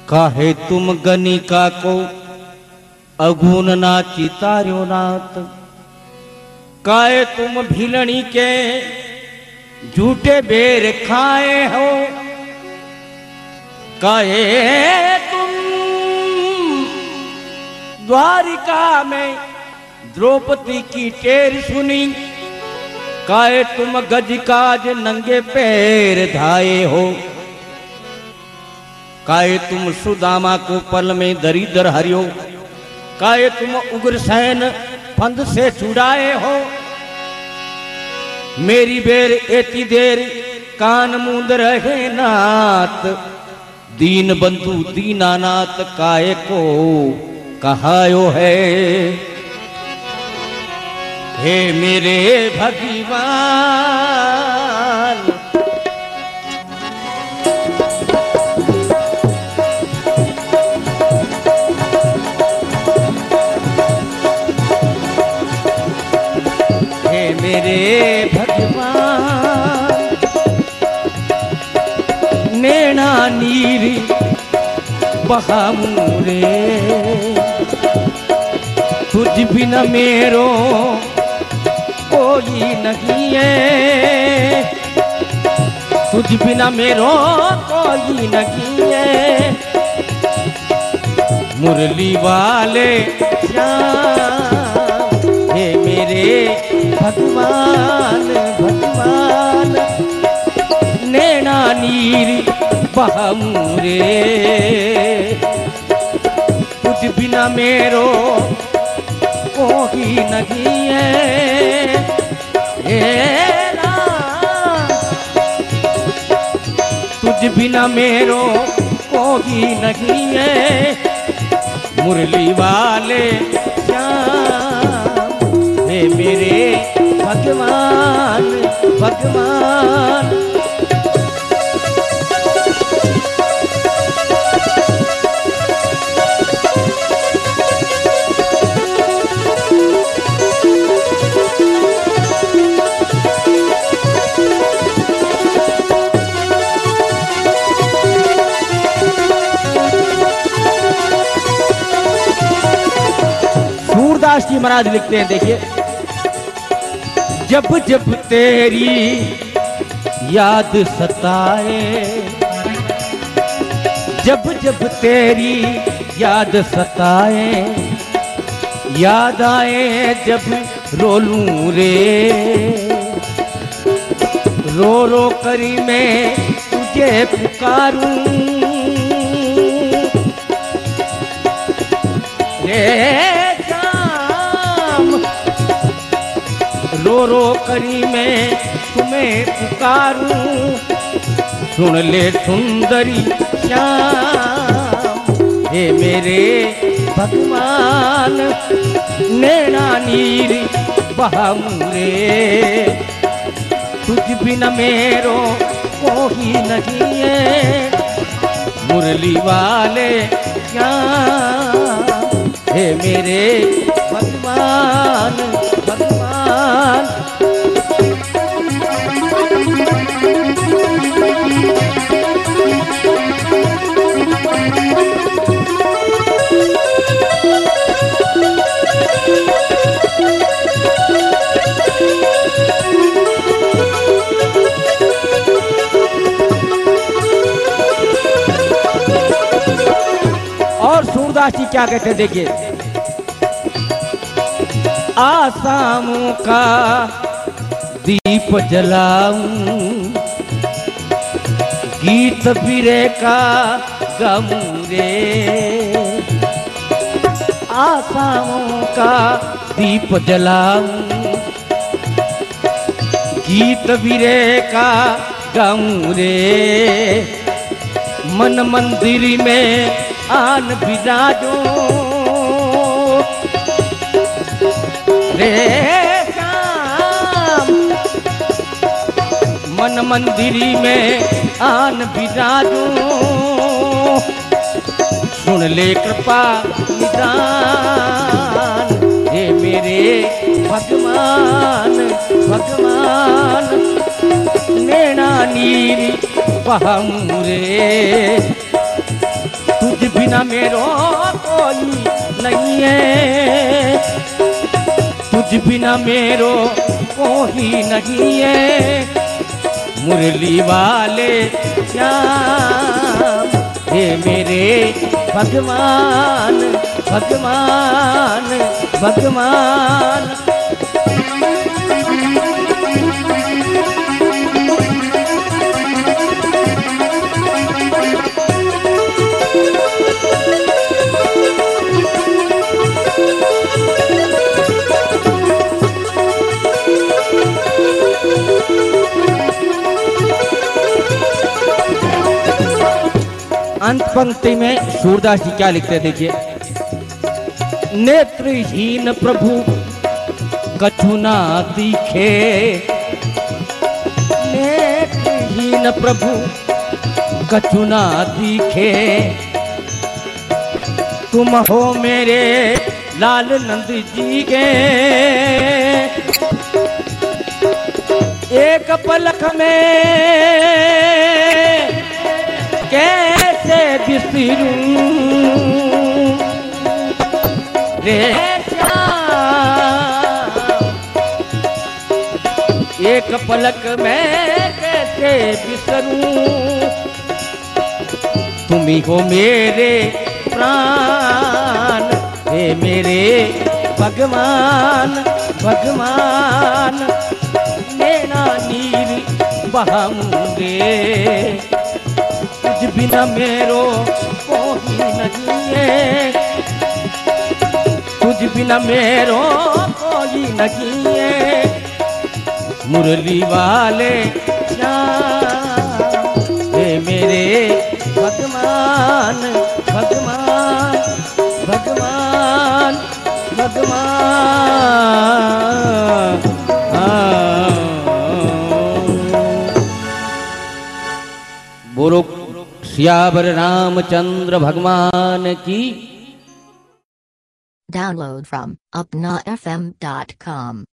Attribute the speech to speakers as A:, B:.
A: काहे तुम गनिका को अगुन ना चितार्यो नाथ। काहे तुम भिलनी के झूठे बेर खाए हो। काहे तुम द्वारिका में द्रौपदी की टेर सुनी। काहे तुम गजकाज नंगे पैर धाए हो। काहे तुम सुदामा को पल में दरिद्र हरियो। काहे तुम उग्रसेन फंद से छुड़ाए हो। मेरी बेर एती देर कान मूंद रहे नाथ। दीन बंधु दीनानाथ काहे को कहायो है। हे मेरे भगवान मेरे भगवान नैना नीर बहामूरे। तुझ बिना मेरो कोई नहीं है। तुझ बिना मेरो कोई नहीं है। मुरली वाले श्याम हे मेरे भगवान भगवान नैना नीर बहामूरे। तुझ बिना मेरो कोई नहीं है। तुझ बिना मेरो कोई नहीं है। मुरली वाले श्याम हे मेरे भगवान भगवान। सूरदास जी महाराज लिखते हैं, देखिए। जब जब तेरी याद सताए। जब जब तेरी याद सताए। याद आए जब रो लूं रे। रो रो करी मैं तुझे पुकारूं रे। रो रो करी मैं तुम्हें पुकारूं। सुन ले सुंदरी श्याम हे मेरे भगवान नैना नीर बहामूरे। तुझ बिना मेरो कोई नहीं है। मुरली वाले श्याम हे मेरे भगवान भगवान। और सूरदास जी क्या कहते हैं, देखिए। आसामों का दीप जलाऊं। गीत बिरे का गाऊं रे। आसामों का दीप जलाऊं। गीत बिरे का गाऊं रे। मन मंदिर में आन बिराजो रे श्याम। मन मंदिरी में आन बिराजो। सुन ले कृपा निदान हे मेरे भगवान भगवान नैना नीर बहामूरे। तुझ बिना मेरो कोई नहीं है, तुझ बिना मेरो कोई नहीं है। मुरली वाले श्याम हे मेरे भगवान भगवान भगवान। अंत पंक्ति में सूरदास जी क्या लिखते हैं देखिए। नेत्रहीन प्रभु कछु ना दिखे, नेत्रहीन प्रभु कछु ना दिखे। तुम हो मेरे लाल नंद जी के, एक पलक में कैसे बिसरूं रे श्याम, एक पलक में कैसे बिसरूं। तुम ही हो मेरे प्राण हे मेरे भगवान भगवान। नैना नीर बहाऊंगे, तुझ बिना मेरो कोई नहीं है, तुझ बिना मेरो कोई नहीं है। मुरली वाले श्याम हे मेरे भगवान भगवान भगवान भगवान। बोलो सियावर रामचंद्र भगवान की।
B: Download from upnafm.com.